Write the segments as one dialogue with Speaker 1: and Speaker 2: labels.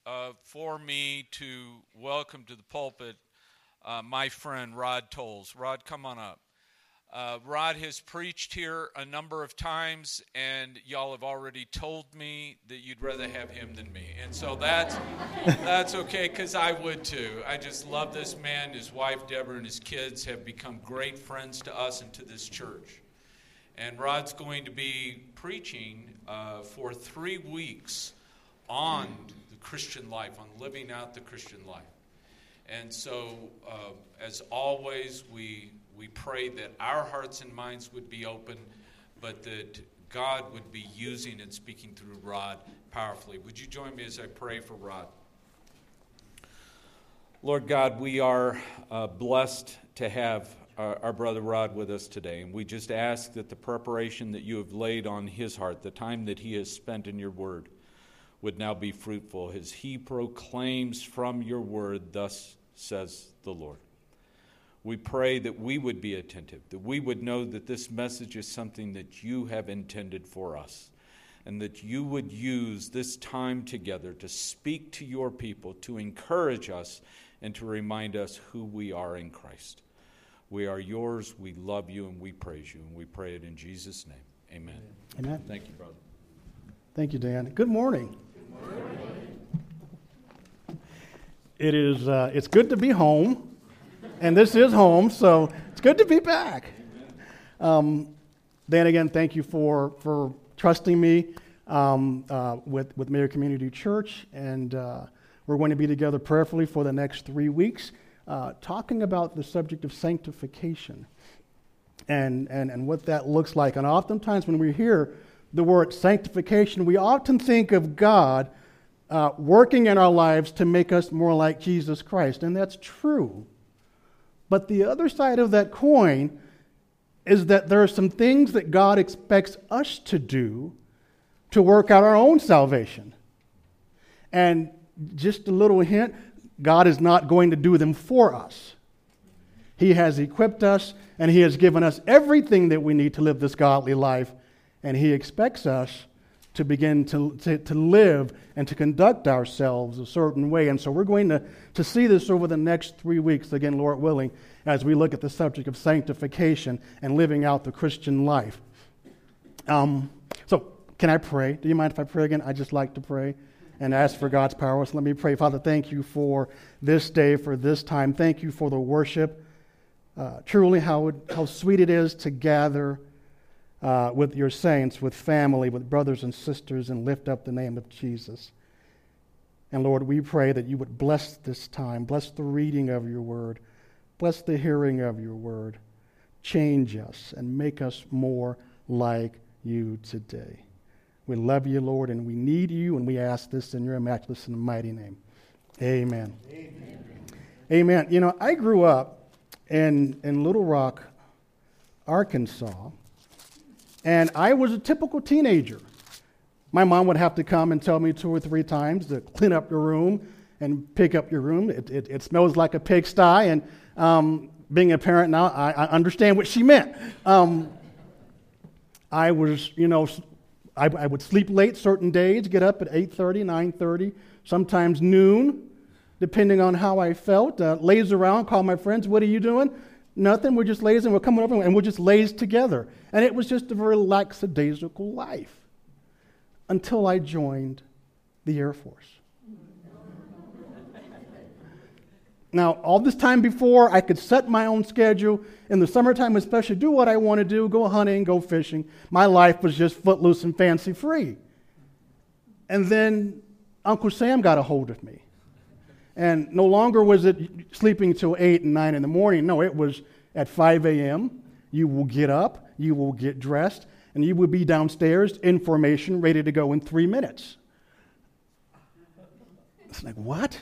Speaker 1: for me to welcome to the pulpit my friend Rod Tolles. Rod, come on up. Rod has preached here a number of times, and y'all have already told me that you'd rather have him than me. And so that's okay, because I would too. I just love this man. His wife, Deborah, and his kids have become great friends to us and to this church. And Rod's going to be preaching for 3 weeks on the Christian life, on living out the Christian life. And so, as always, we pray that our hearts and minds would be open, but that God would be using and speaking through Rod powerfully. Would you join me as I pray for Rod? Lord God, we are blessed to have our brother Rod with us today, and we just ask that the preparation that you have laid on his heart, the time that he has spent in your word, would now be fruitful as he proclaims from your word, thus says the Lord. We pray that we would be attentive, that we would know that this message is something that you have intended for us, and that you would use this time together to speak to your people, to encourage us, and to remind us who we are in Christ. We are yours, we love you, and we praise you, and we pray it in Jesus' name. Amen.
Speaker 2: Amen.
Speaker 1: Thank you, brother.
Speaker 2: Thank you, Dan. Good morning. Good morning. It's good to be home. And this is home, so it's good to be back. Dan, again, thank you for trusting me with Mayor Community Church, and we're going to be together prayerfully for the next 3 weeks, talking about the subject of sanctification and what that looks like. And oftentimes when we hear the word sanctification, we often think of God working in our lives to make us more like Jesus Christ, and that's true. But the other side of that coin is that there are some things that God expects us to do to work out our own salvation. And just a little hint, God is not going to do them for us. He has equipped us, and He has given us everything that we need to live this godly life, and He expects us to begin to live and to conduct ourselves a certain way. And so we're going to see this over the next 3 weeks, again, Lord willing, as we look at the subject of sanctification and living out the Christian life. So can I pray? Do you mind if I pray again? I just like to pray and ask for God's power. So let me pray. Father, thank you for this day, for this time. Thank you for the worship. Truly how sweet it is to gather with your saints, with family, with brothers and sisters, and lift up the name of Jesus. And Lord, we pray that you would bless this time, bless the reading of your word, bless the hearing of your word, change us and make us more like you today. We love you, Lord, and we need you, and we ask this in your matchless and mighty name. Amen. Amen. Amen. You know, I grew up in Little Rock, Arkansas, and I was a typical teenager. My mom would have to come and tell me 2 or 3 times to clean up your room and pick up your room. It smells like a pigsty, and being a parent now, I understand what she meant. I would sleep late certain days, get up at 8:30, 9:30, sometimes noon, depending on how I felt. Laze around, call my friends, what are you doing? Nothing, we're just lazing, we're coming over, and we'll just laze together. And it was just a very lackadaisical life until I joined the Air Force. Now, all this time before, I could set my own schedule, in the summertime especially, do what I want to do, go hunting, go fishing. My life was just footloose and fancy-free. And then Uncle Sam got a hold of me. And no longer was it sleeping till 8 and 9 in the morning. No, it was at 5 a.m. You will get up, you will get dressed, and you will be downstairs in formation, ready to go in 3 minutes. It's like, what?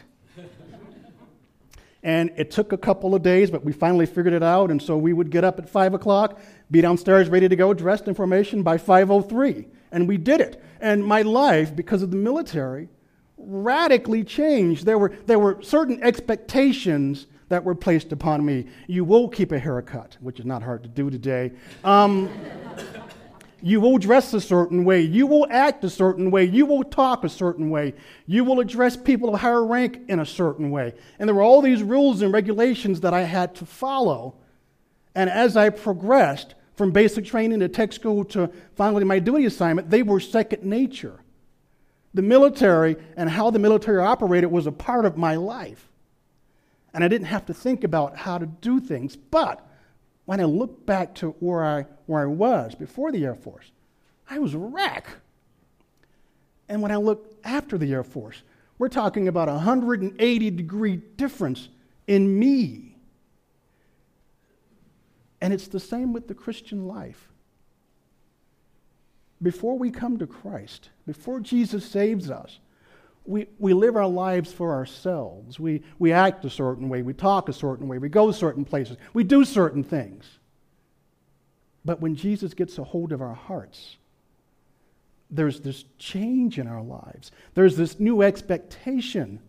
Speaker 2: And it took a couple of days, but we finally figured it out, and so we would get up at 5 o'clock, be downstairs ready to go, dressed in formation by 5:03. And we did it. And my life, because of the military, radically changed. There were certain expectations that were placed upon me. You will keep a haircut, which is not hard to do today. You will dress a certain way. You will act a certain way. You will talk a certain way. You will address people of higher rank in a certain way. And there were all these rules and regulations that I had to follow. And as I progressed from basic training to tech school to finally my duty assignment, they were second nature. The military and how the military operated was a part of my life. And I didn't have to think about how to do things. But when I look back to where I was before the Air Force, I was a wreck. And when I look after the Air Force, we're talking about a 180-degree difference in me. And it's the same with the Christian life. Before we come to Christ, before Jesus saves us, we live our lives for ourselves. We act a certain way. We talk a certain way. We go certain places. We do certain things. But when Jesus gets a hold of our hearts, there's this change in our lives. There's this new expectation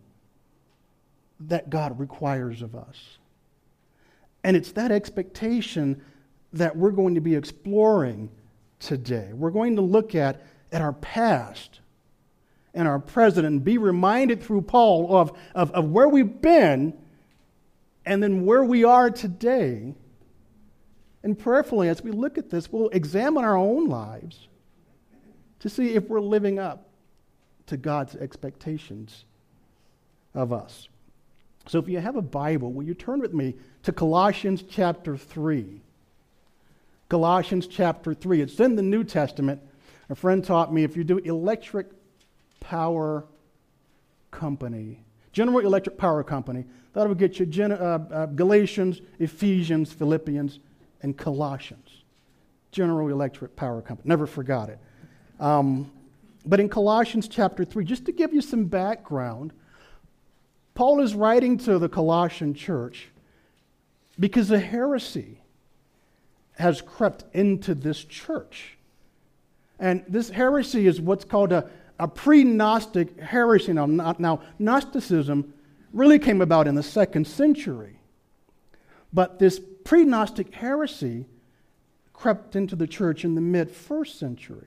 Speaker 2: that God requires of us. And it's that expectation that we're going to be exploring today. We're going to look at our past and our present and be reminded through Paul of where we've been and then where we are today. And prayerfully, as we look at this, we'll examine our own lives to see if we're living up to God's expectations of us. So if you have a Bible, will you turn with me to Colossians chapter 3? Colossians chapter 3. It's in the New Testament. A friend taught me if you do electric power company, General Electric Power Company, that will get you Galatians, Ephesians, Philippians, and Colossians. General Electric Power Company. Never forgot it. But in Colossians chapter 3, just to give you some background, Paul is writing to the Colossian church because a heresy has crept into this church. And this heresy is what's called a pre-Gnostic heresy. Now, Gnosticism really came about in the 2nd century. But this pre-Gnostic heresy crept into the church in the mid-1st century.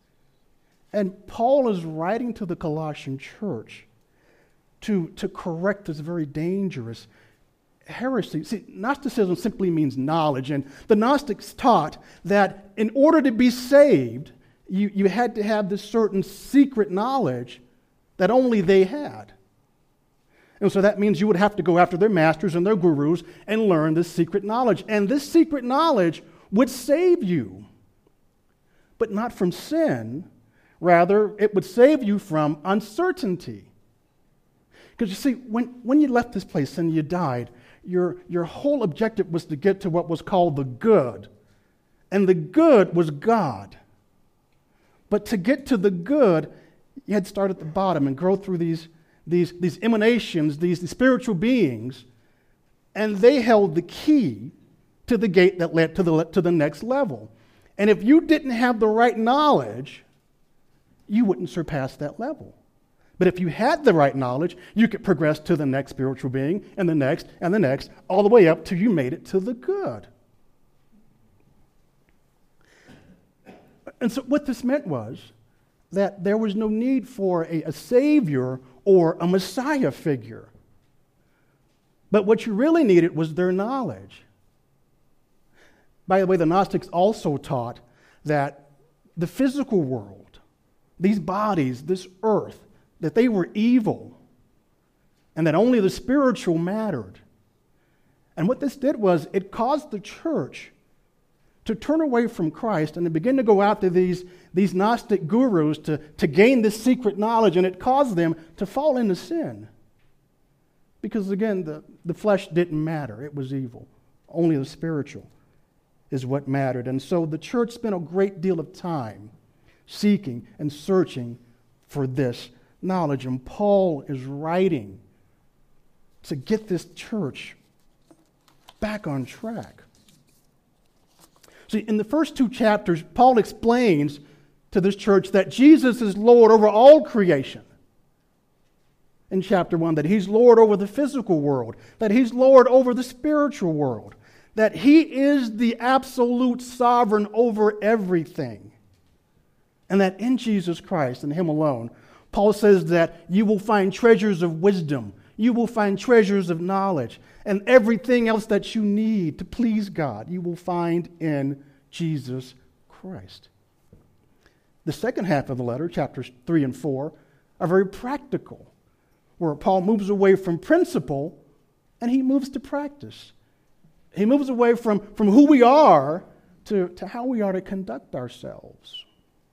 Speaker 2: And Paul is writing to the Colossian church to correct this very dangerous heresy. See, Gnosticism simply means knowledge, and the Gnostics taught that in order to be saved, you had to have this certain secret knowledge that only they had. And so that means you would have to go after their masters and their gurus and learn this secret knowledge. And this secret knowledge would save you, but not from sin. Rather, it would save you from uncertainty. Because you see, when you left this place and you died, your whole objective was to get to what was called the good. And the good was God. But to get to the good, you had to start at the bottom and grow through these emanations, these spiritual beings, and they held the key to the gate that led to the next level. And if you didn't have the right knowledge, you wouldn't surpass that level. But if you had the right knowledge, you could progress to the next spiritual being, and the next, all the way up till you made it to the good. And so what this meant was that there was no need for a savior or a Messiah figure. But what you really needed was their knowledge. By the way, the Gnostics also taught that the physical world, these bodies, this earth, that they were evil, and that only the spiritual mattered. And what this did was it caused the church to turn away from Christ and to begin to go after these Gnostic gurus to gain this secret knowledge, and it caused them to fall into sin. Because again, the flesh didn't matter. It was evil. Only the spiritual is what mattered. And so the church spent a great deal of time seeking and searching for this knowledge. And Paul is writing to get this church back on track. See, in the first 2 chapters, Paul explains to this church that Jesus is Lord over all creation. In chapter 1, that he's Lord over the physical world, that he's Lord over the spiritual world, that he is the absolute sovereign over everything. And that in Jesus Christ and Him alone, Paul says that you will find treasures of wisdom, you will find treasures of knowledge, and everything else that you need to please God, you will find in Jesus Christ. The second half of the letter, chapters 3 and 4, are very practical, where Paul moves away from principle and he moves to practice. He moves away from who we are to how we are to conduct ourselves.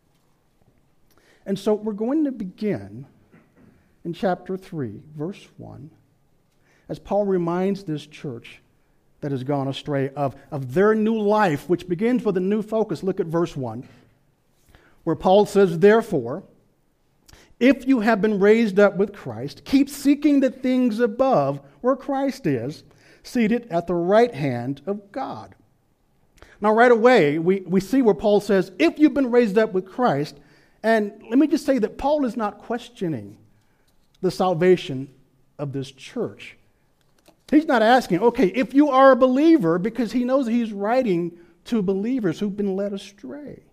Speaker 2: And so we're going to begin in chapter 3, verse 1, as Paul reminds this church that has gone astray of their new life, which begins with a new focus. Look at verse 1, where Paul says, "Therefore, if you have been raised up with Christ, keep seeking the things above where Christ is, seated at the right hand of God." Now, right away, we see where Paul says, if you've been raised up with Christ, and let me just say that Paul is not questioning the salvation of this church. He's not asking, okay, if you are a believer, because he knows he's writing to believers who've been led astray.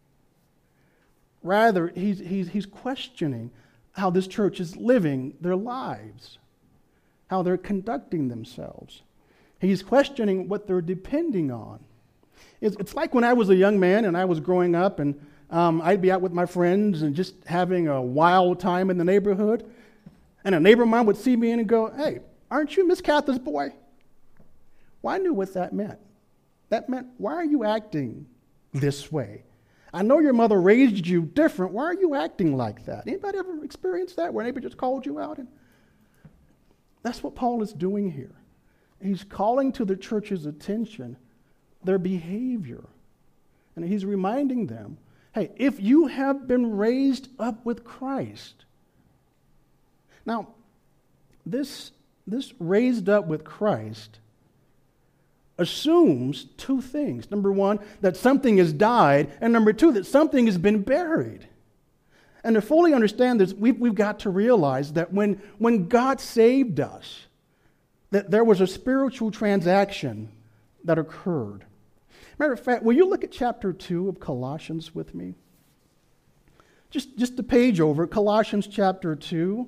Speaker 2: Rather, he's questioning how this church is living their lives, how they're conducting themselves. He's questioning what they're depending on. It's like when I was a young man and I was growing up, and I'd be out with my friends and just having a wild time in the neighborhood, and a neighbor of mine would see me and go, "Hey, aren't you Miss Cather's boy?" Well, I knew what that meant. That meant, why are you acting this way? I know your mother raised you different. Why are you acting like that? Anybody ever experienced that, where a neighbor just called you out? And that's what Paul is doing here. He's calling to the church's attention their behavior. And he's reminding them, hey, if you have been raised up with Christ. Now, this raised up with Christ assumes two things. Number one, that something has died, and number two, that something has been buried. And to fully understand this, we've got to realize that when God saved us, that there was a spiritual transaction that occurred. Matter of fact, will you look at chapter 2 of Colossians with me? Just a page over, Colossians chapter 2.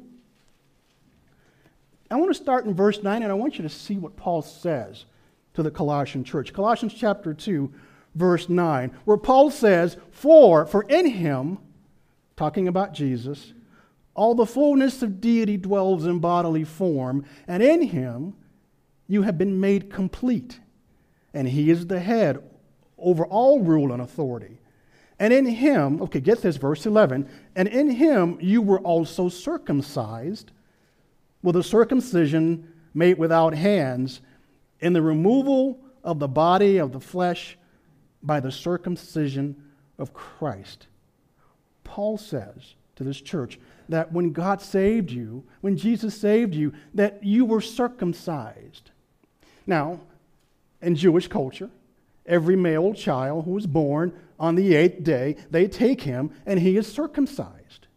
Speaker 2: I want to start in verse 9, and I want you to see what Paul says to the Colossian church. Colossians chapter 2, verse 9, where Paul says, For in him, talking about Jesus, all the fullness of deity dwells in bodily form, and in him you have been made complete. And he is the head over all rule and authority. And in him, okay, get this, verse 11, and in him you were also circumcised with a circumcision made without hands, in the removal of the body of the flesh by the circumcision of Christ. Paul says to this church that when God saved you, when Jesus saved you, that you were circumcised. Now, in Jewish culture, every male child who is born on the 8th day, they take him and he is circumcised.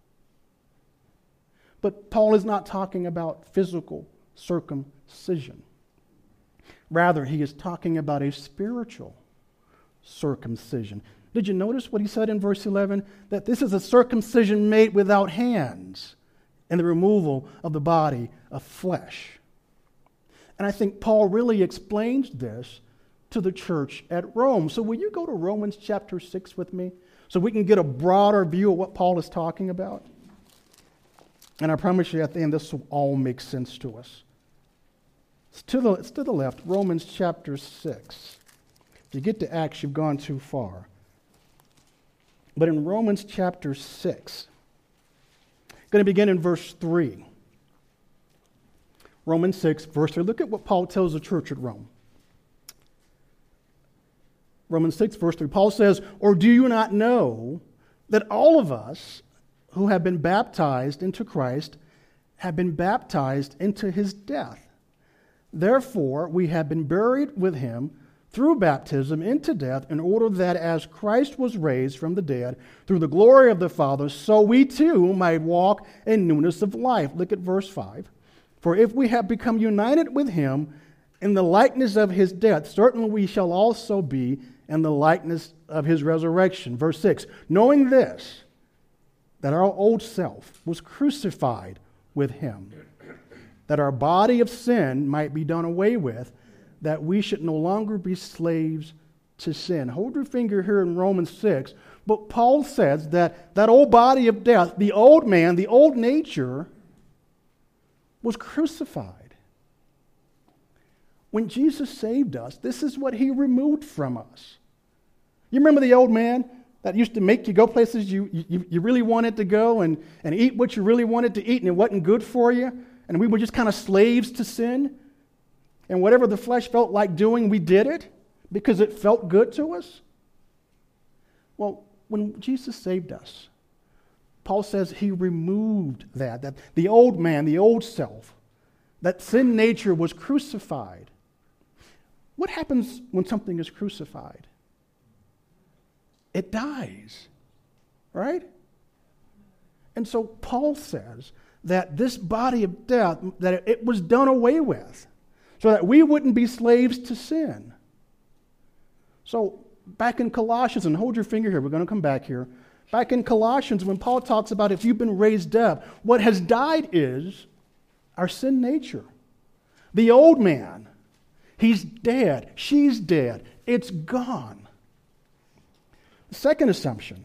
Speaker 2: But Paul is not talking about physical circumcision. Rather, he is talking about a spiritual circumcision. Did you notice what he said in verse 11? That this is a circumcision made without hands and the removal of the body of flesh. And I think Paul really explains this to the church at Rome. So will you go to Romans chapter 6 with me so we can get a broader view of what Paul is talking about? And I promise you at the end this will all make sense to us. It's to the left, Romans chapter 6. If you get to Acts, you've gone too far. But in Romans chapter 6, I'm going to begin in verse 3. Romans 6, verse 3. Look at what Paul tells the church at Rome. Romans 6, verse 3. Paul says, Or do you not know that all of us who have been baptized into Christ have been baptized into his death? Therefore, we have been buried with him through baptism into death, in order that as Christ was raised from the dead through the glory of the Father, so we too might walk in newness of life. Look at verse 5. For if we have become united with him in the likeness of his death, certainly we shall also be and the likeness of his resurrection. Verse 6, knowing this, that our old self was crucified with him, that our body of sin might be done away with, that we should no longer be slaves to sin. Hold your finger here in Romans 6. But Paul says that that old body of death, the old man, the old nature, was crucified. When Jesus saved us, this is what he removed from us. You remember the old man that used to make you go places you really wanted to go and eat what you really wanted to eat and it wasn't good for you? And we were just kind of slaves to sin? And whatever the flesh felt like doing, we did it because it felt good to us? Well, when Jesus saved us, Paul says he removed that the old man, the old self, that sin nature was crucified. What happens when something is crucified? It dies, right? And so Paul says that this body of death, that it was done away with, so that we wouldn't be slaves to sin. So back in Colossians, and hold your finger here, we're going to come back here. Back in Colossians, when Paul talks about if you've been raised up, what has died is our sin nature. The old man, he's dead, she's dead, it's gone. The second assumption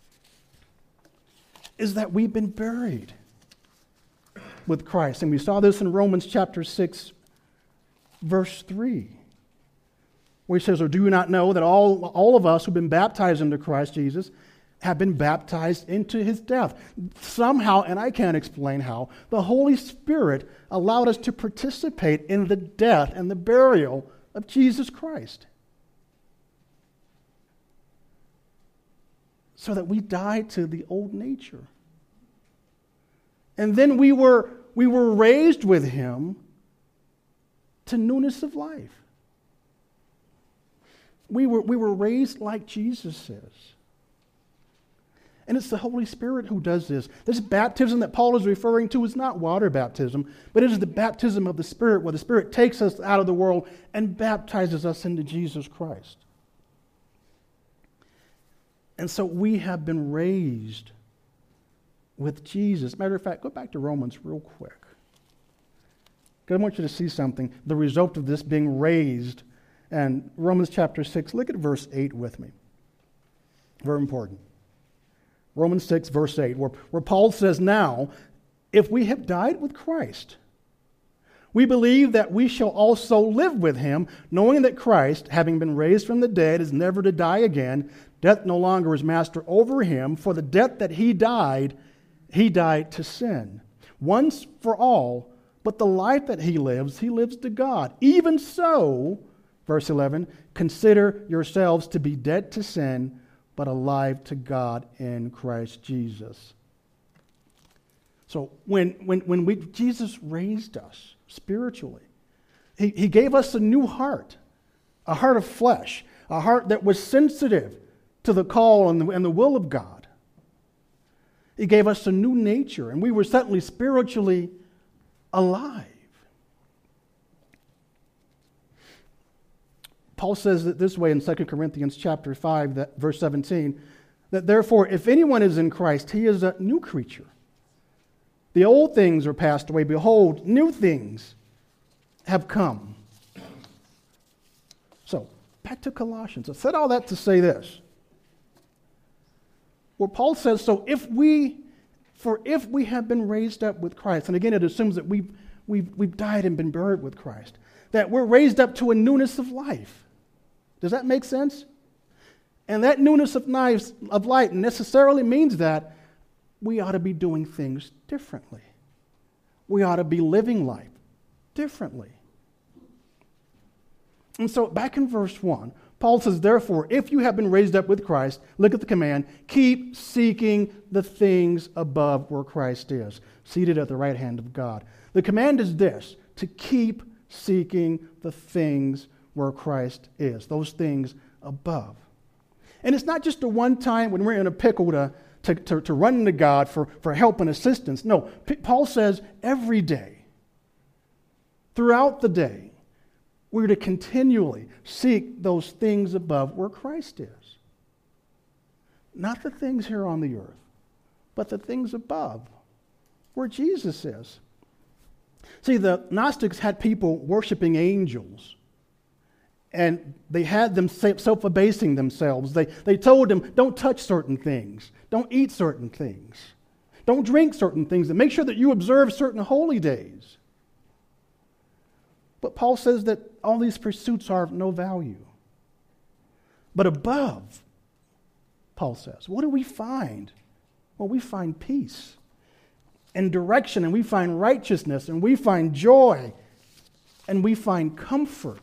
Speaker 2: is that we've been buried with Christ. And we saw this in Romans chapter 6, verse 3, where he says, or do you not know that all of us who've been baptized into Christ Jesus have been baptized into his death? Somehow, and I can't explain how, the Holy Spirit allowed us to participate in the death and the burial of Jesus Christ, so that we died to the old nature. And then we were raised with him to newness of life. We were raised like Jesus is. And it's the Holy Spirit who does this. This baptism that Paul is referring to is not water baptism, but it is the baptism of the Spirit, where the Spirit takes us out of the world and baptizes us into Jesus Christ. And so we have been raised with Jesus. Matter of fact, go back to Romans real quick, because I want you to see something, the result of this being raised. And Romans chapter 6, look at verse 8 with me. Very important. Romans 6, verse 8, where Paul says, now, if we have died with Christ, we believe that we shall also live with him, knowing that Christ, having been raised from the dead, is never to die again. Death no longer is master over him. For the death that he died to sin, once for all. But the life that he lives to God. Even so, verse 11, consider yourselves to be dead to sin, but alive to God in Christ Jesus. So when Jesus raised us spiritually, he gave us a new heart, a heart of flesh, a heart that was sensitive to the call and the will of God. He gave us a new nature, and we were suddenly spiritually alive. Paul says it this way in 2 Corinthians chapter 5, verse 17, that therefore, if anyone is in Christ, he is a new creature. The old things are passed away. Behold, new things have come. So, back to Colossians. I said all that to say this. Where Paul says, so if we have been raised up with Christ, and again it assumes that we've died and been buried with Christ, that we're raised up to a newness of life. Does that make sense? And that newness of life necessarily means that we ought to be doing things differently. We ought to be living life differently. And so back in verse 1, Paul says, therefore, if you have been raised up with Christ, look at the command, keep seeking the things above where Christ is, seated at the right hand of God. The command is this, to keep seeking the things where Christ is, those things above. And it's not just a one time when we're in a pickle to run into God for help and assistance. No, Paul says every day, throughout the day, We're to continually seek those things above where Christ is. Not the things here on the earth, but the things above where Jesus is. See, the Gnostics had people worshiping angels, and they had them self-abasing themselves. They told them, don't touch certain things, don't eat certain things, don't drink certain things, and make sure that you observe certain holy days. But Paul says that all these pursuits are of no value. But above, Paul says, what do we find? Well, we find peace and direction, and we find righteousness, and we find joy, and we find comfort.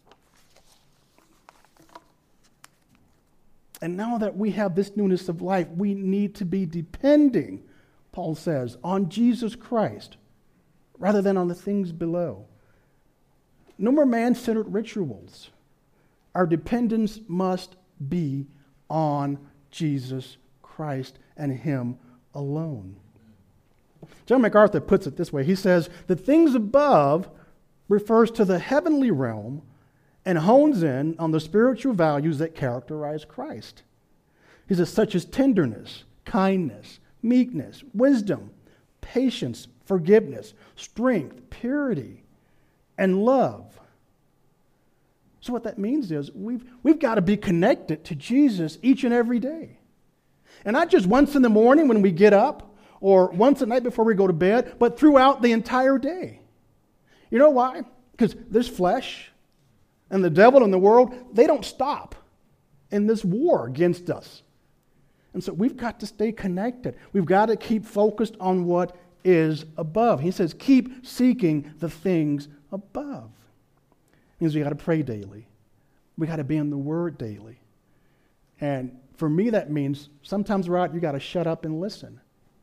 Speaker 2: And now that we have this newness of life, we need to be depending, Paul says, on Jesus Christ rather than on the things below. No more man-centered rituals. Our dependence must be on Jesus Christ and Him alone. John MacArthur puts it this way. He says, the things above refers to the heavenly realm and hones in on the spiritual values that characterize Christ. He says, such as tenderness, kindness, meekness, wisdom, patience, forgiveness, strength, purity, and love. So what that means is we've got to be connected to Jesus each and every day. And not just once in the morning when we get up or once at night before we go to bed, but throughout the entire day. You know why? Because this flesh and the devil and the world, they don't stop in this war against us. And so we've got to stay connected. We've got to keep focused on what is above. He says, keep seeking the things above. It means we got to pray daily. We got to be in the Word daily. And for me, that means sometimes, Rod, you got to shut up and listen.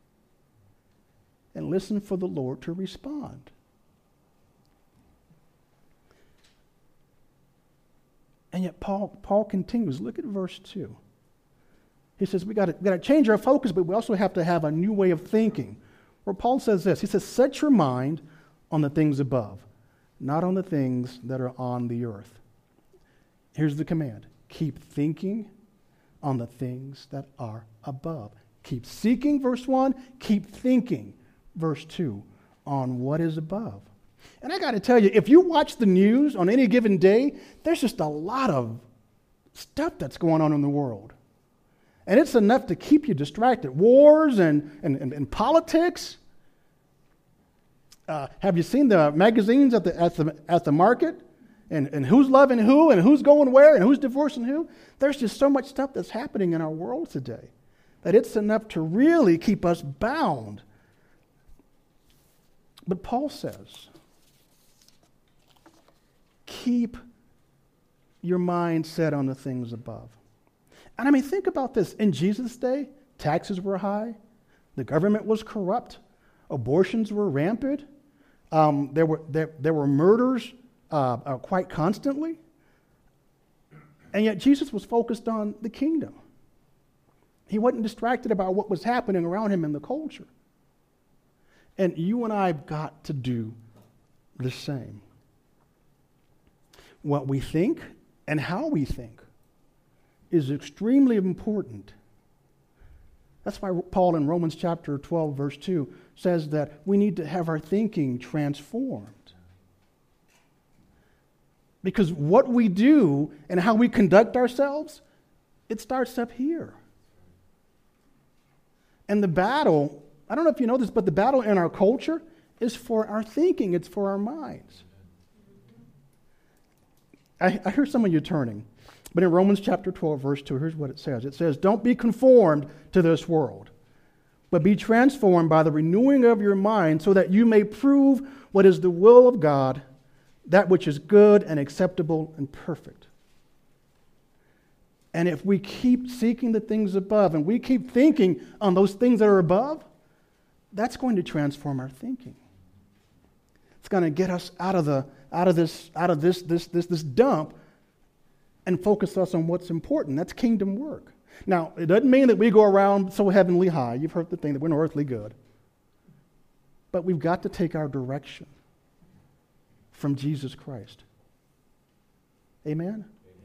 Speaker 2: And listen for the Lord to respond. And yet Paul continues. Look at verse 2. He says we got to change our focus, but we also have to have a new way of thinking. Where Paul says this. He says, set your mind on the things above, not on the things that are on the earth. Here's the command. Keep thinking on the things that are above. Keep seeking, verse 1. Keep thinking, verse 2, on what is above. And I got to tell you, if you watch the news on any given day, there's just a lot of stuff that's going on in the world. And it's enough to keep you distracted. Wars and politics. Have you seen the magazines at the market? And who's loving who, and who's going where, and who's divorcing who? There's just so much stuff that's happening in our world today that it's enough to really keep us bound. But Paul says, keep your mind set on the things above. And I mean, think about this. In Jesus' day, taxes were high. The government was corrupt. Abortions were rampant. There were murders quite constantly. And yet Jesus was focused on the kingdom. He wasn't distracted about what was happening around him in the culture. And you and I have got to do the same. What we think and how we think is extremely important. That's why Paul in Romans chapter 12, verse 2 says that we need to have our thinking transformed. Because what we do and how we conduct ourselves, it starts up here. And the battle, I don't know if you know this, but the battle in our culture is for our thinking. It's for our minds. I hear some of you turning. But in Romans chapter 12, verse 2, here's what it says. It says, don't be conformed to this world, but be transformed by the renewing of your mind so that you may prove what is the will of God, that which is good and acceptable and perfect. And if we keep seeking the things above and we keep thinking on those things that are above, that's going to transform our thinking. It's going to get us out of this dump and focus us on what's important. That's kingdom work. Now, it doesn't mean that we go around so heavenly high. You've heard the thing that we're earthly good. But we've got to take our direction from Jesus Christ. Amen?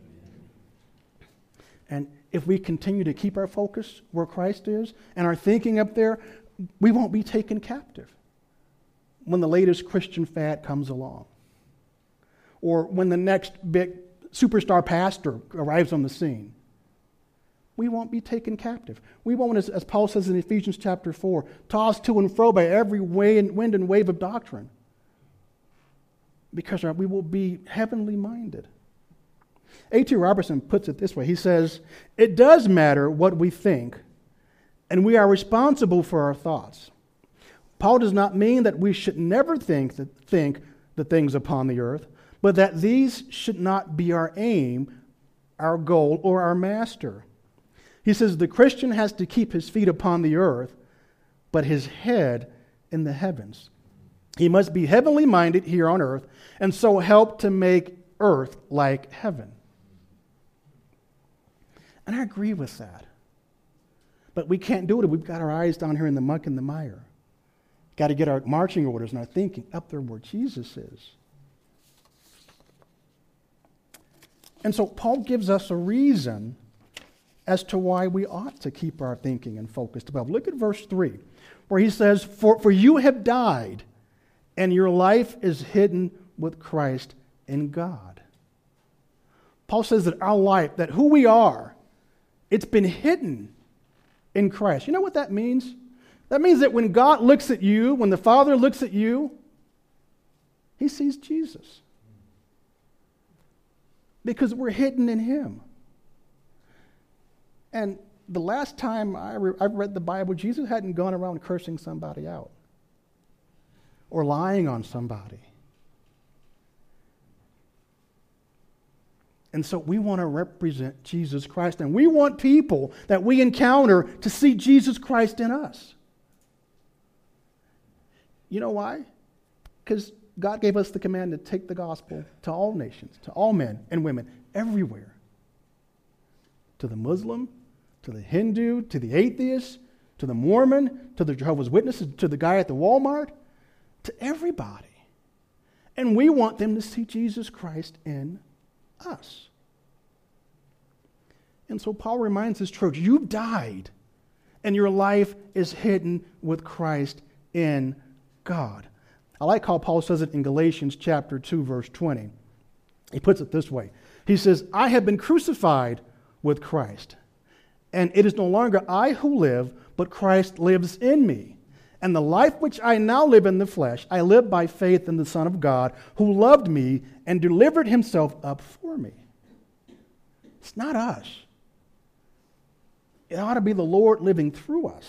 Speaker 2: And if we continue to keep our focus where Christ is and our thinking up there, we won't be taken captive when the latest Christian fad comes along, or when the next big superstar pastor arrives on the scene. We won't be taken captive. We won't, as Paul says in Ephesians chapter 4, tossed to and fro by every wind and wave of doctrine, because we will be heavenly minded. A.T. Robertson puts it this way. He says, "It does matter what we think, and we are responsible for our thoughts. Paul does not mean that we should never think the things upon the earth, but that these should not be our aim, our goal, or our master. He says the Christian has to keep his feet upon the earth, but his head in the heavens. He must be heavenly minded here on earth, and so help to make earth like heaven." And I agree with that. But we can't do it if we've got our eyes down here in the muck and the mire. Got to get our marching orders and our thinking up there where Jesus is. And so Paul gives us a reason as to why we ought to keep our thinking and focused above. Look at verse 3, where he says, For you have died, and your life is hidden with Christ in God. Paul says that our life, that who we are, it's been hidden in Christ. You know what that means? That means that when God looks at you, when the Father looks at you, he sees Jesus. Because we're hidden in him. And the last time I read the Bible, Jesus hadn't gone around cursing somebody out or lying on somebody. And so we want to represent Jesus Christ, and we want people that we encounter to see Jesus Christ in us. You know why? Because God gave us the command to take the gospel to all nations, to all men and women, everywhere. To the Muslim, to the Hindu, to the atheist, to the Mormon, to the Jehovah's Witnesses, to the guy at the Walmart, to everybody. And we want them to see Jesus Christ in us. And so Paul reminds his church, you've died, and your life is hidden with Christ in God. I like how Paul says it in Galatians chapter 2, verse 20. He puts it this way. He says, I have been crucified with Christ, and it is no longer I who live, but Christ lives in me. And the life which I now live in the flesh, I live by faith in the Son of God, who loved me and delivered himself up for me. It's not us. It ought to be the Lord living through us.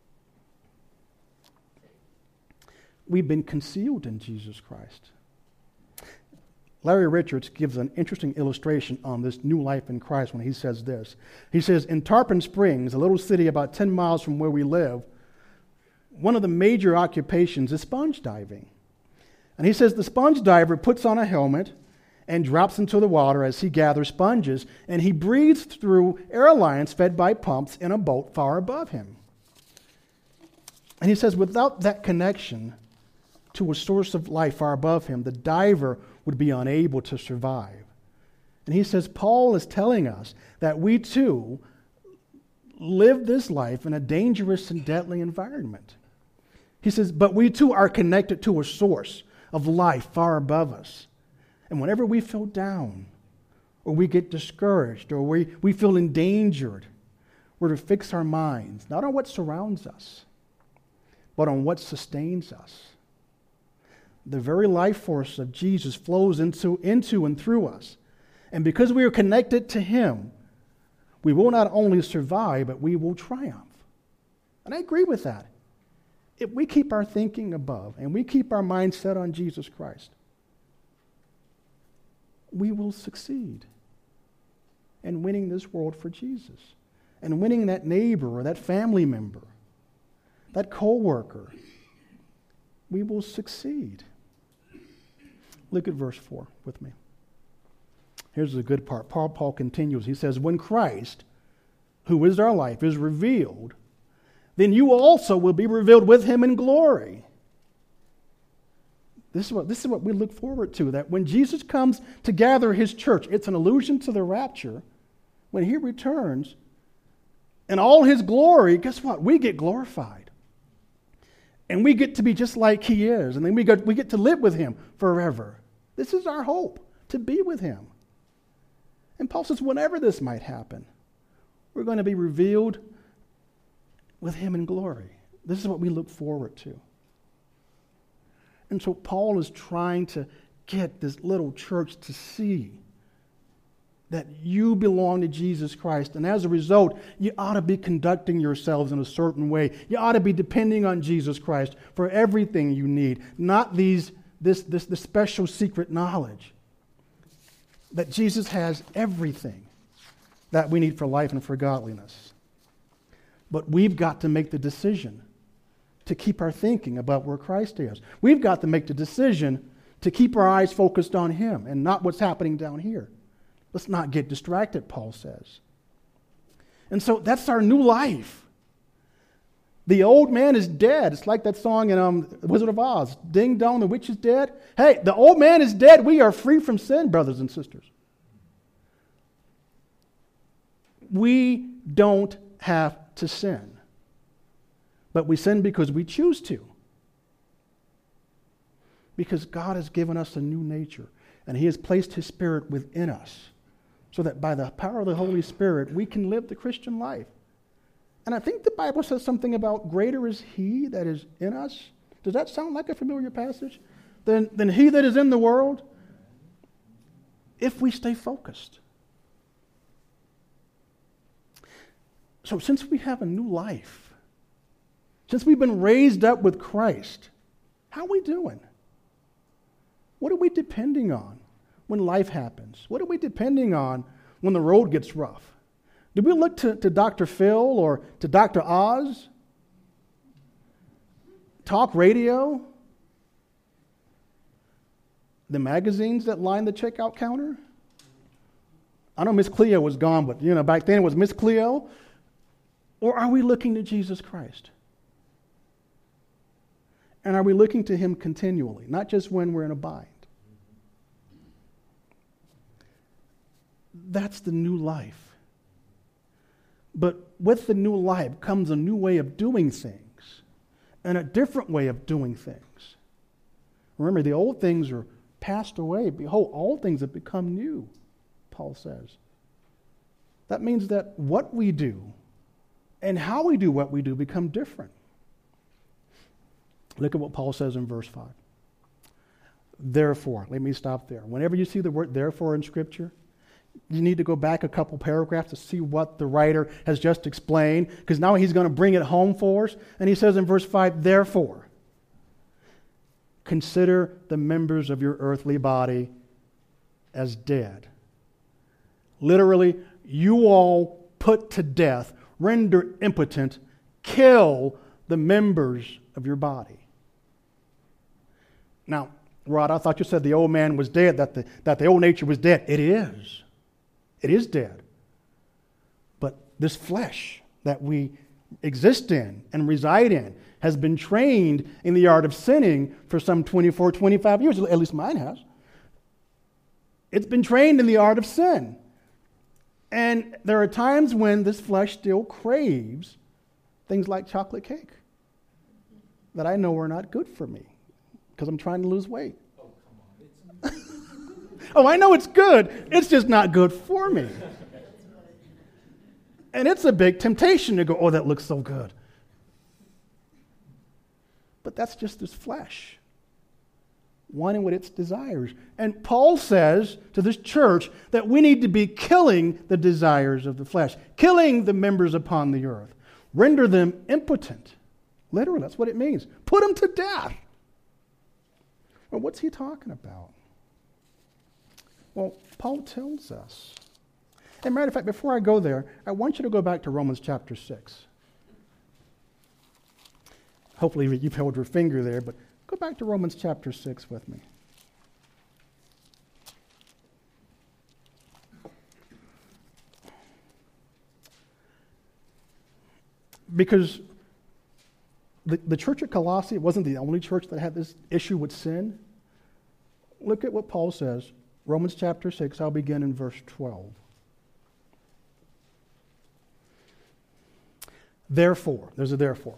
Speaker 2: We've been concealed in Jesus Christ. Larry Richards gives an interesting illustration on this new life in Christ when he says this. He says, in Tarpon Springs, a little city about 10 miles from where we live, one of the major occupations is sponge diving. And he says the sponge diver puts on a helmet and drops into the water as he gathers sponges, and he breathes through air lines fed by pumps in a boat far above him. And he says without that connection to a source of life far above him, the diver would be unable to survive. And he says Paul is telling us that we too live this life in a dangerous and deadly environment. He says, but we too are connected to a source of life far above us. And whenever we feel down, or we get discouraged, or we feel endangered, we're to fix our minds, not on what surrounds us, but on what sustains us. The very life force of Jesus flows into and through us. And because we are connected to him, we will not only survive, but we will triumph. And I agree with that. If we keep our thinking above and we keep our mind set on Jesus Christ, we will succeed in winning this world for Jesus and winning that neighbor or that family member, that co-worker. We will succeed. Look at verse 4 with me. Here's the good part. Paul continues. He says, when Christ, who is our life, is revealed, then you also will be revealed with him in glory. This is what we look forward to, that when Jesus comes to gather his church, it's an allusion to the rapture. When he returns in all his glory, guess what? We get glorified. And we get to be just like he is. And then we get to live with him forever. This is our hope, to be with him. And Paul says, whenever this might happen, we're going to be revealed with him in glory. This is what we look forward to. And so Paul is trying to get this little church to see that you belong to Jesus Christ. And as a result, you ought to be conducting yourselves in a certain way. You ought to be depending on Jesus Christ for everything you need, not this special secret knowledge. That Jesus has everything that we need for life and for godliness. But we've got to make the decision to keep our thinking about where Christ is. We've got to make the decision to keep our eyes focused on him and not what's happening down here. Let's not get distracted, Paul says. And so that's our new life. The old man is dead. It's like that song in Wizard of Oz, Ding Dong, the witch is dead. Hey, the old man is dead. We are free from sin, brothers and sisters. We don't have to sin. But we sin because we choose to. Because God has given us a new nature. And he has placed his Spirit within us. So that by the power of the Holy Spirit, we can live the Christian life. And I think the Bible says something about greater is he that is in us. Does that sound like a familiar passage? Than he that is in the world? If we stay focused. So since we have a new life, since we've been raised up with Christ, how are we doing? What are we depending on when life happens? What are we depending on when the road gets rough? Do we look to Dr. Phil or to Dr. Oz? Talk radio? The magazines that line the checkout counter? I know Miss Cleo was gone, but back then it was Miss Cleo. Or are we looking to Jesus Christ? And are we looking to him continually, not just when we're in a bind? That's the new life. But with the new life comes a new way of doing things and a different way of doing things. Remember, the old things are passed away. Behold, all things have become new, Paul says. That means that what we do and how we do what we do become different. Look at what Paul says in verse 5. Therefore, let me stop there. Whenever you see the word therefore in Scripture, you need to go back a couple paragraphs to see what the writer has just explained, because now he's going to bring it home for us. And he says in verse 5, therefore, consider the members of your earthly body as dead. Literally, you all put to death, render impotent, kill the members of your body. Now, Rod, I thought you said the old man was dead, that the old nature was dead. It is. It is dead. But this flesh that we exist in and reside in has been trained in the art of sinning for some 24, 25 years. At least mine has. It's been trained in the art of sin. And there are times when this flesh still craves things like chocolate cake that I know are not good for me because I'm trying to lose weight.
Speaker 3: Oh, come on.
Speaker 2: Oh, I know it's good. It's just not good for me. And it's a big temptation to go, oh, that looks so good. But that's just this flesh wanting what its desires. And Paul says to this church that we need to be killing the desires of the flesh, killing the members upon the earth, render them impotent. Literally, that's what it means. Put them to death. Well, what's he talking about? Well, Paul tells us. And matter of fact, before I go there, I want you to go back to Romans chapter 6. Hopefully you've held your finger there, but go back to Romans chapter 6 with me. Because the church at Colossae wasn't the only church that had this issue with sin. Look at what Paul says. Romans chapter 6, I'll begin in verse 12. Therefore, there's a therefore.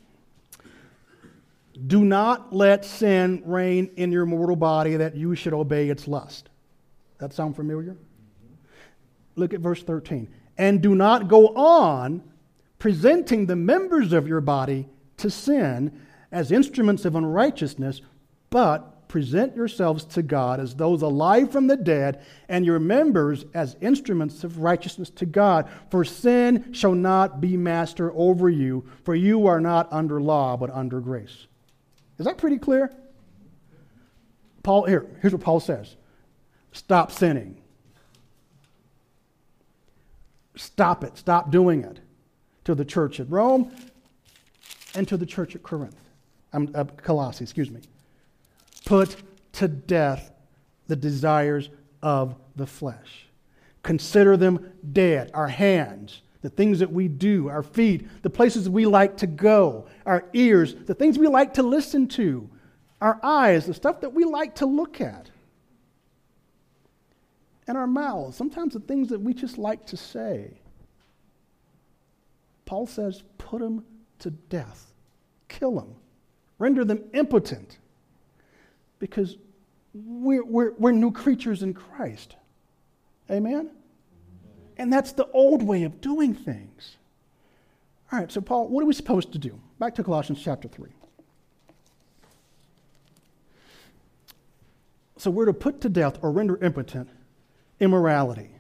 Speaker 2: Do not let sin reign in your mortal body that you should obey its lust. That sound familiar? Look at verse 13. And do not go on presenting the members of your body to sin as instruments of unrighteousness, but present yourselves to God as those alive from the dead, and your members as instruments of righteousness to God. For sin shall not be master over you, for you are not under law, but under grace. Is that pretty clear? Here's what Paul says. Stop sinning. Stop it. Stop doing it. To the church at Rome and to the church at Colossae, Put to death the desires of the flesh. Consider them dead. Our hands, the things that we do, our feet, the places we like to go, our ears, the things we like to listen to, our eyes, the stuff that we like to look at, and our mouths, sometimes the things that we just like to say. Paul says, put them to death. Kill them. Render them impotent. Because we're new creatures in Christ. Amen? And that's the old way of doing things. All right, so Paul, what are we supposed to do? Back to Colossians chapter 3. So we're to put to death or render impotent immorality.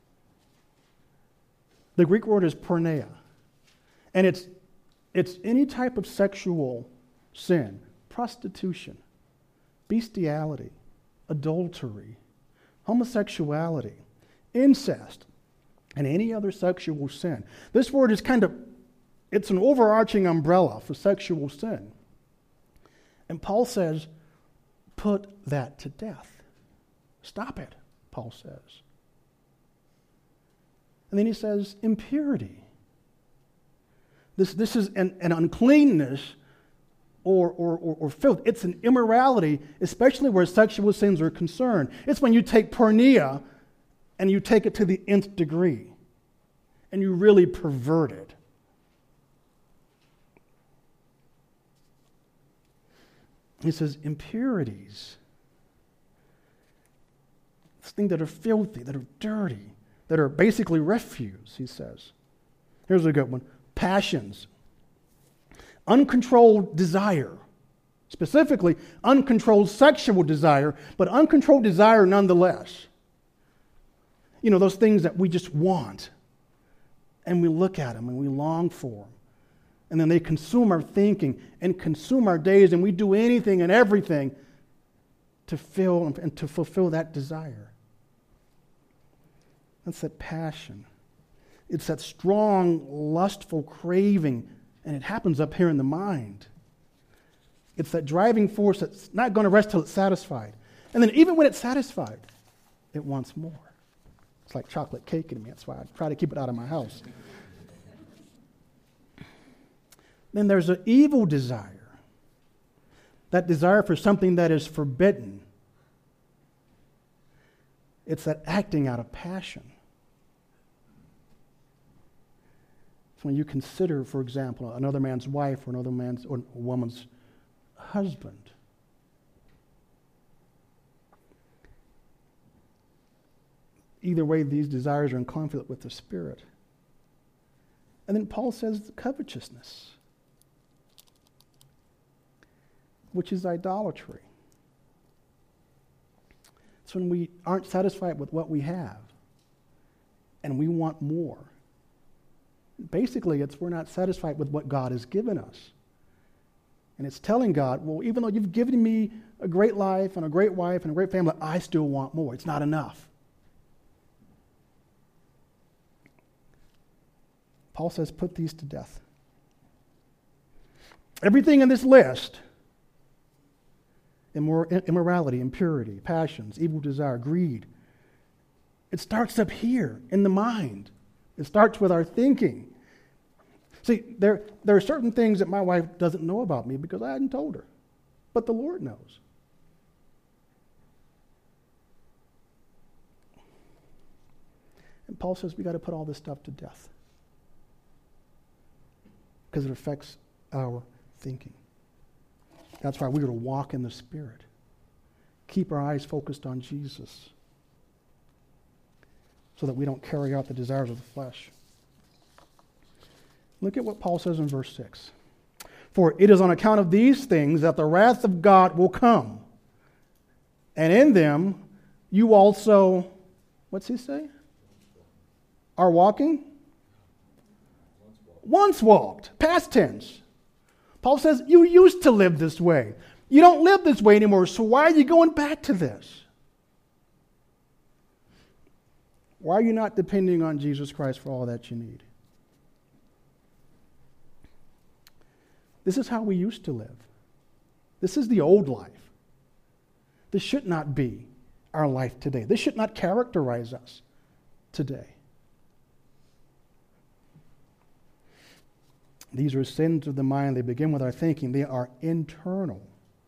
Speaker 2: The Greek word is porneia. And it's any type of sexual sin, prostitution, bestiality, adultery, homosexuality, incest, and any other sexual sin. This word is it's an overarching umbrella for sexual sin. And Paul says, put that to death. Stop it, Paul says. And then he says, impurity. This is an uncleanness or filth. It's an immorality, especially where sexual sins are concerned. It's when you take porneia and you take it to the nth degree and you really pervert it. He says impurities. Things that are filthy, that are dirty, that are basically refuse, he says. Here's a good one. Passions. Uncontrolled desire. Specifically, uncontrolled sexual desire, but uncontrolled desire nonetheless. You know, those things that we just want. And we look at them and we long for them. And then they consume our thinking and consume our days, and we do anything and everything to fill and to fulfill that desire. That's that passion. It's that strong, lustful craving, and it happens up here in the mind. It's that driving force that's not going to rest till it's satisfied. And then even when it's satisfied, it wants more. It's like chocolate cake in me. That's why I try to keep it out of my house. Then there's an evil desire. That desire for something that is forbidden. It's that acting out of passion. When you consider, for example, another man's wife or another man's or a woman's husband. Either way, these desires are in conflict with the Spirit. And then Paul says covetousness, which is idolatry. It's when we aren't satisfied with what we have and we want more. Basically, we're not satisfied with what God has given us. And it's telling God, well, even though you've given me a great life and a great wife and a great family, I still want more. It's not enough. Paul says, put these to death. Everything in this list, immorality, impurity, passions, evil desire, greed, it starts up here in the mind. It starts with our thinking. See, there are certain things that my wife doesn't know about me because I hadn't told her. But the Lord knows. And Paul says we got to put all this stuff to death because it affects our thinking. That's why we're to walk in the Spirit. Keep our eyes focused on Jesus so that we don't carry out the desires of the flesh. Look at what Paul says in verse 6. For it is on account of these things that the wrath of God will come. And in them you also, what's he say? Are walking? Once walked. Past tense. Paul says you used to live this way. You don't live this way anymore, so why are you going back to this? Why are you not depending on Jesus Christ for all that you need? This is how we used to live. This is the old life. This should not be our life today. This should not characterize us today. These are sins of the mind. They begin with our thinking. They are internal.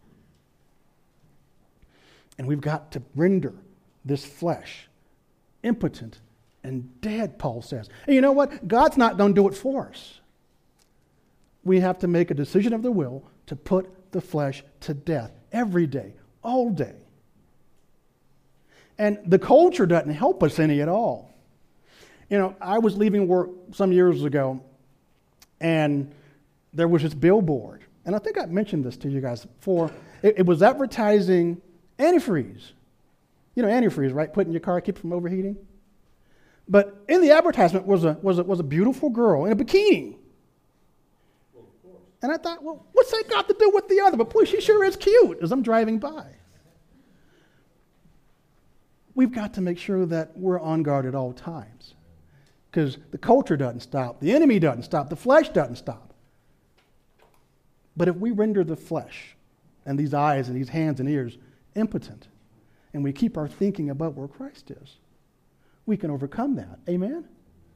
Speaker 2: And we've got to render this flesh impotent and dead, Paul says. And you know what? God's not going to do it for us. We have to make a decision of the will to put the flesh to death every day, all day. And the culture doesn't help us any at all. You know, I was leaving work some years ago, and there was this billboard. And I think I mentioned this to you guys before. It was advertising antifreeze. You know antifreeze, right? Put in your car, keep it from overheating. But in the advertisement was a beautiful girl in a bikini. And I thought, well, what's that got to do with the other? But boy, she sure is cute as I'm driving by. We've got to make sure that we're on guard at all times. Because the culture doesn't stop. The enemy doesn't stop. The flesh doesn't stop. But if we render the flesh and these eyes and these hands and ears impotent, and we keep our thinking about where Christ is, we can overcome that. Amen?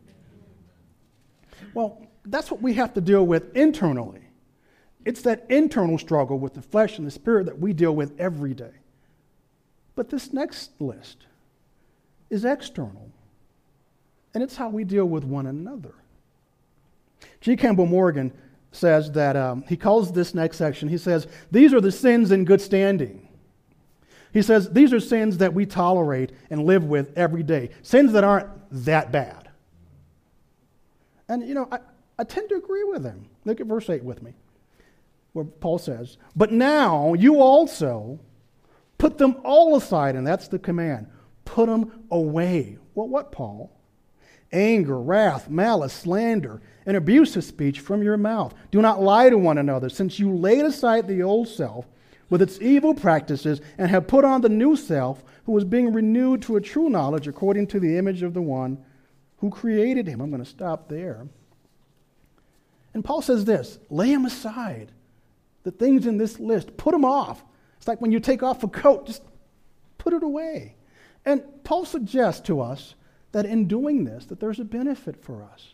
Speaker 2: Well, that's what we have to deal with internally. It's that internal struggle with the flesh and the spirit that we deal with every day. But this next list is external. And it's how we deal with one another. G. Campbell Morgan says that, he calls this next section, he says, these are the sins in good standing. He says, these are sins that we tolerate and live with every day. Sins that aren't that bad. And, you know, I tend to agree with him. Look at verse 8 with me, where Paul says, but now you also put them all aside, and that's the command. Put them away. Well, what, Paul? Anger, wrath, malice, slander, and abusive speech from your mouth. Do not lie to one another, since you laid aside the old self with its evil practices and have put on the new self, who is being renewed to a true knowledge according to the image of the one who created him. I'm going to stop there. And Paul says this, lay them aside. The things in this list, put them off. It's like when you take off a coat, just put it away. And Paul suggests to us that in doing this, that there's a benefit for us.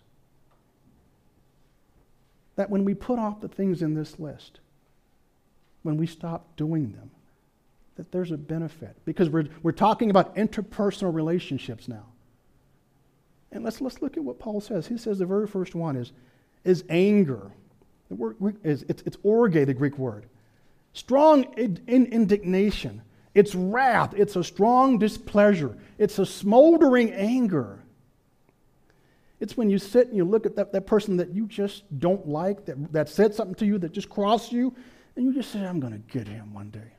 Speaker 2: That when we put off the things in this list, when we stop doing them, that there's a benefit. Because we're talking about interpersonal relationships now. And let's look at what Paul says. He says the very first one is anger. The word it's orge, the Greek word. Strong indignation. It's wrath. It's a strong displeasure. It's a smoldering anger. It's when you sit and you look at that person that you just don't like, that said something to you that just crossed you, and you just say, I'm going to get him one day.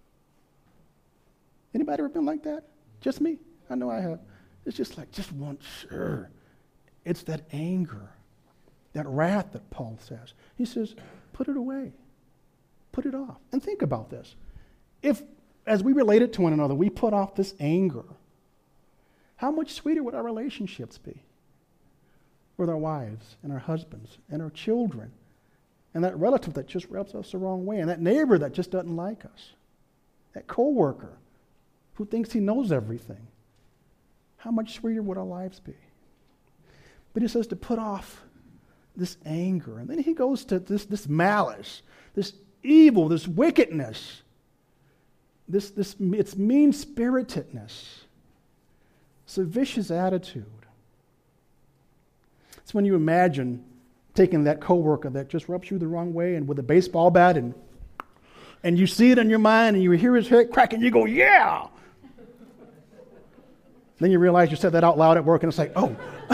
Speaker 2: Anybody ever been like that? Just me? I know I have. It's just like, just once, sure. It's that anger, that wrath that Paul says. He says, put it away. Put it off. And think about this. If, as we relate it to one another, we put off this anger, how much sweeter would our relationships be with our wives and our husbands and our children and that relative that just rubs us the wrong way and that neighbor that just doesn't like us, that coworker who thinks he knows everything? How much sweeter would our lives be? But he says to put off this anger. And then he goes to this malice, this evil, this wickedness, it's mean-spiritedness. It's a vicious attitude. It's when you imagine taking that coworker that just rubs you the wrong way and with a baseball bat and you see it in your mind and you hear his head crack and you go, yeah! Then you realize you said that out loud at work and it's like, oh.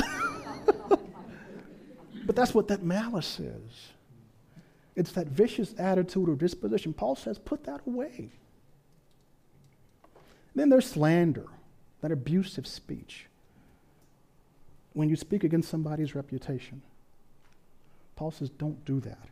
Speaker 2: But that's what that malice is. It's that vicious attitude or disposition. Paul says, put that away. Then there's slander, that abusive speech. When you speak against somebody's reputation, Paul says, don't do that.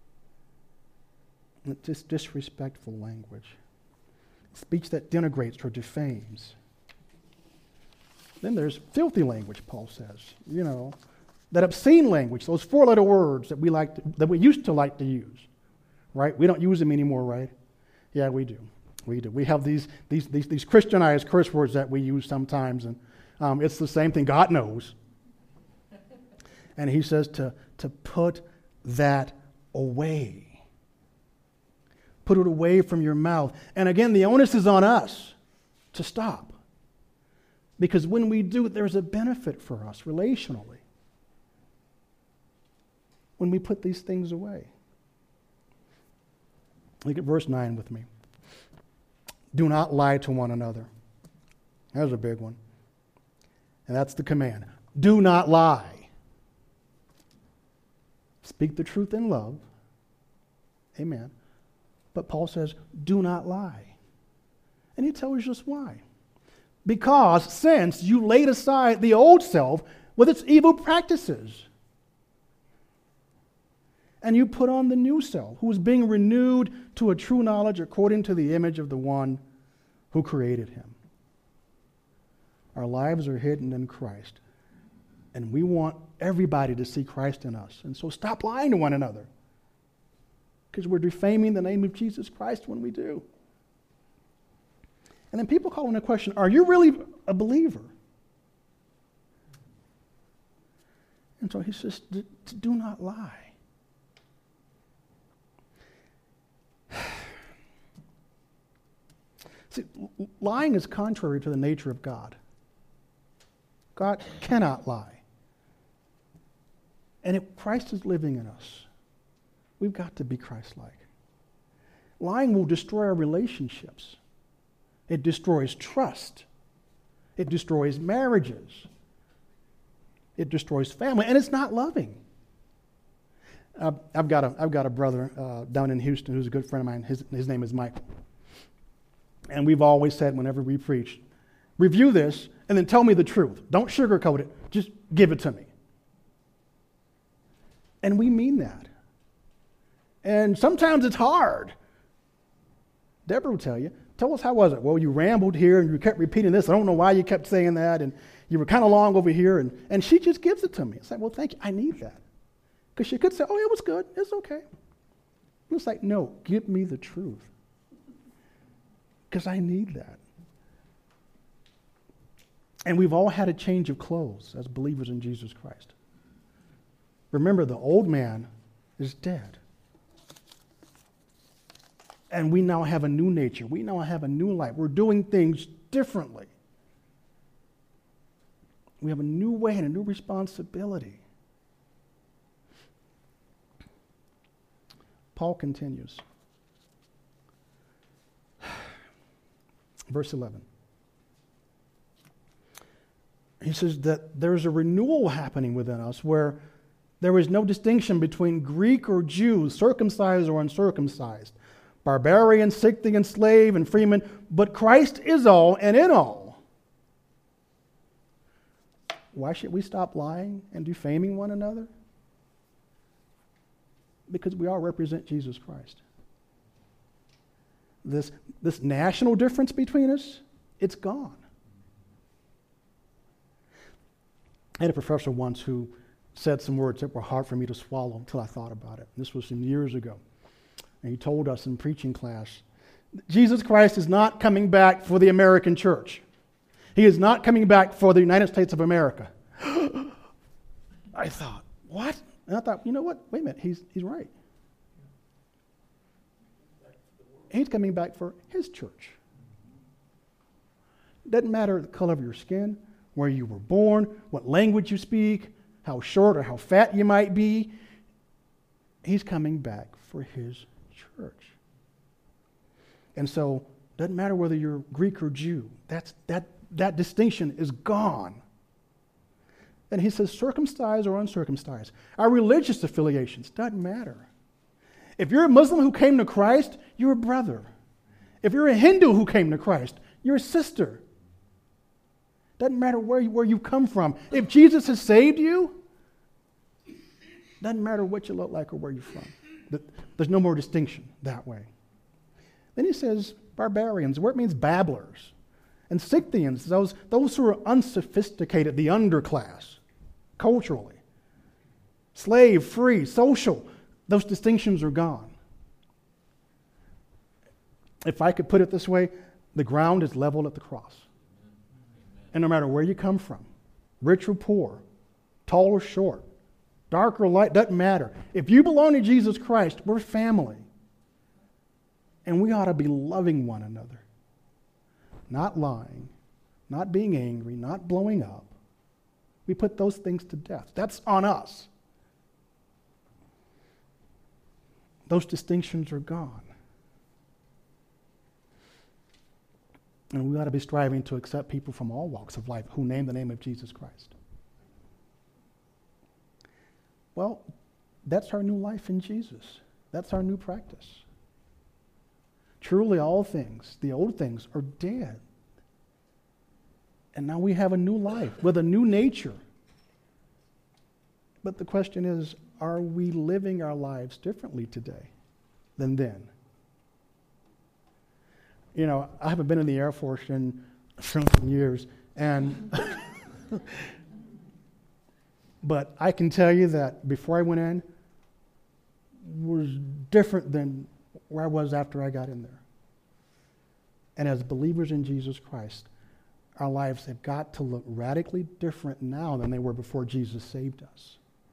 Speaker 2: It's just disrespectful language. Speech that denigrates or defames. Then there's filthy language, Paul says. That obscene language, those four-letter words that we used to like to use, right? We don't use them anymore, right? Yeah, we do. We have these Christianized curse words that we use sometimes, and it's the same thing. God knows. And he says to put that away. Put it away from your mouth. And again, the onus is on us to stop. Because when we do, there's a benefit for us relationally. When we put these things away. Look at verse 9 with me. Do not lie to one another. There's a big one. And that's the command. Do not lie. Speak the truth in love. Amen. But Paul says, do not lie. And he tells us why. Because since you laid aside the old self with its evil practices, and you put on the new self, who is being renewed to a true knowledge according to the image of the one who created him. Our lives are hidden in Christ, and we want everybody to see Christ in us. And so stop lying to one another, because we're defaming the name of Jesus Christ when we do. And then people call into question, are you really a believer? And so he says, do not lie. See, lying is contrary to the nature of God. God cannot lie. And if Christ is living in us, we've got to be Christ-like. Lying will destroy our relationships. It destroys trust. It destroys marriages. It destroys family, and it's not loving. I've got a brother down in Houston who's a good friend of mine. His name is Michael. And we've always said whenever we preach, review this and then tell me the truth. Don't sugarcoat it. Just give it to me. And we mean that. And sometimes it's hard. Deborah will tell us how was it? Well, you rambled here and you kept repeating this. I don't know why you kept saying that. And you were kind of long over here. And she just gives it to me. It's like, well, thank you. I need that. Because she could say, oh, it was good. It's okay. It's like, no, give me the truth. Because I need that. And we've all had a change of clothes as believers in Jesus Christ. Remember, the old man is dead. And we now have a new nature. We now have a new life. We're doing things differently. We have a new way and a new responsibility. Paul continues. Verse 11. He says that there's a renewal happening within us where there is no distinction between Greek or Jew, circumcised or uncircumcised, barbarian, Scythian, slave, and freeman, but Christ is all and in all. Why should we stop lying and defaming one another? Because we all represent Jesus Christ. This national difference between us, it's gone. I had a professor once who said some words that were hard for me to swallow until I thought about it. This was some years ago. And he told us in preaching class, Jesus Christ is not coming back for the American church. He is not coming back for the United States of America. I thought, what? And I thought, you know what? Wait a minute, he's right. He's coming back for his church. Doesn't matter the color of your skin, where you were born, what language you speak, how short or how fat you might be. He's coming back for his church. And so, it doesn't matter whether you're Greek or Jew. That distinction is gone. And he says, circumcised or uncircumcised. Our religious affiliations, doesn't matter. If you're a Muslim who came to Christ, you're a brother. If you're a Hindu who came to Christ, you're a sister. Doesn't matter where you come from. If Jesus has saved you, doesn't matter what you look like or where you're from. There's no more distinction that way. Then he says barbarians, where it means babblers. And Scythians, those who are unsophisticated, the underclass, culturally. Slave, free, social, those distinctions are gone. If I could put it this way, the ground is leveled at the cross. And no matter where you come from, rich or poor, tall or short, dark or light, doesn't matter. If you belong to Jesus Christ, we're family. And we ought to be loving one another. Not lying, not being angry, not blowing up. We put those things to death. That's on us. Those distinctions are gone. And we ought to be striving to accept people from all walks of life who name the name of Jesus Christ. Well, that's our new life in Jesus. That's our new practice. Truly all things, the old things, are dead. And now we have a new life with a new nature. But the question is, are we living our lives differently today than then? You know, I haven't been in the Air Force in some years, and but I can tell you that before I went in was different than where I was after I got in there. And as believers in Jesus Christ, our lives have got to look radically different now than they were before Jesus saved us.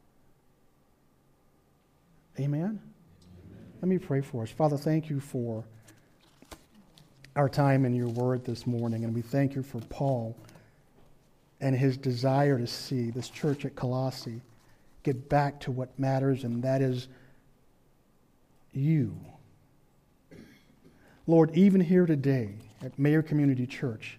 Speaker 2: Amen? Amen. Let me pray for us. Father, thank you for our time in your word this morning, and we thank you for Paul and his desire to see this church at Colossae get back to what matters, and that is you. Lord, even here today at Mayor Community Church,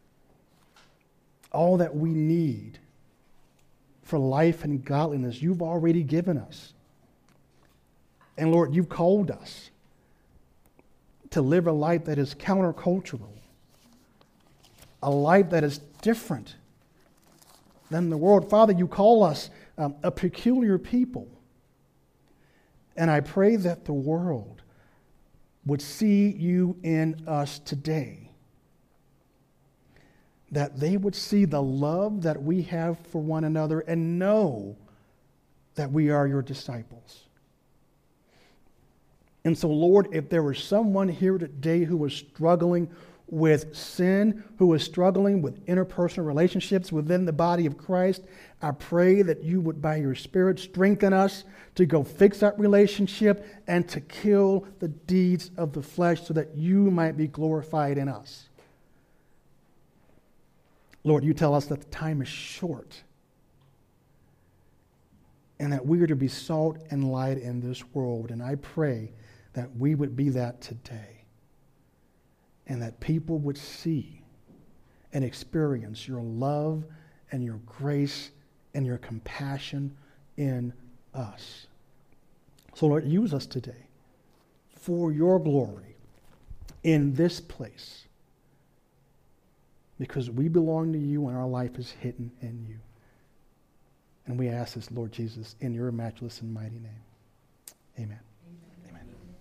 Speaker 2: all that we need for life and godliness, you've already given us. And Lord, you've called us to live a life that is countercultural, a life that is different than the world. Father, you call us a peculiar people. And I pray that the world would see you in us today, that they would see the love that we have for one another and know that we are your disciples. And so, Lord, if there was someone here today who was struggling with sin, who was struggling with interpersonal relationships within the body of Christ, I pray that you would, by your Spirit, strengthen us to go fix that relationship and to kill the deeds of the flesh so that you might be glorified in us. Lord, you tell us that the time is short and that we are to be salt and light in this world. And I pray that we would be that today and that people would see and experience your love and your grace and your compassion in us. So, Lord, use us today for your glory in this place, because we belong to you and our life is hidden in you. And we ask this, Lord Jesus, in your matchless and mighty name. Amen.